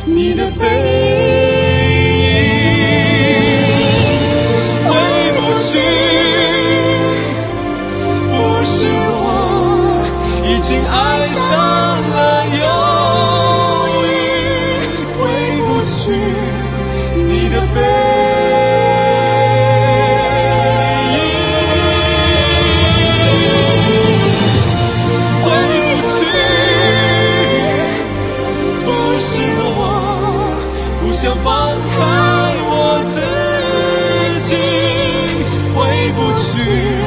你的背影，回不去，不是我已经爱上了忧郁，回不去你的背影，回不去，不是我不想放开我自己，回不去